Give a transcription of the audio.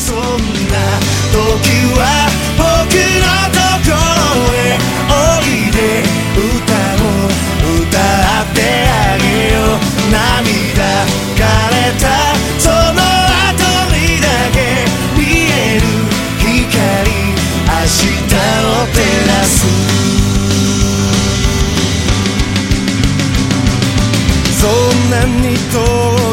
そんな時は僕のところへおいで、歌を歌ってあげよう。涙枯れたその後にだけ見える光、明日を照らす。そんなに遠